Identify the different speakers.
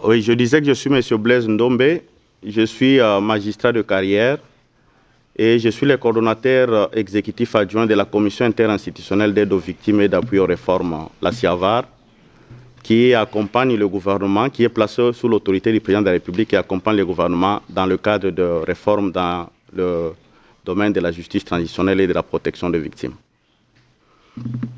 Speaker 1: Oui, je disais que je suis M. Blaise Ndombe, je suis magistrat de carrière et je suis le coordonnateur exécutif adjoint de la Commission interinstitutionnelle d'aide aux victimes et d'appui aux réformes, la CIAVAR, qui accompagne le gouvernement, qui est placé sous l'autorité du président de la République et accompagne le gouvernement dans le cadre de réformes dans le domaine de la justice transitionnelle et de la protection des victimes.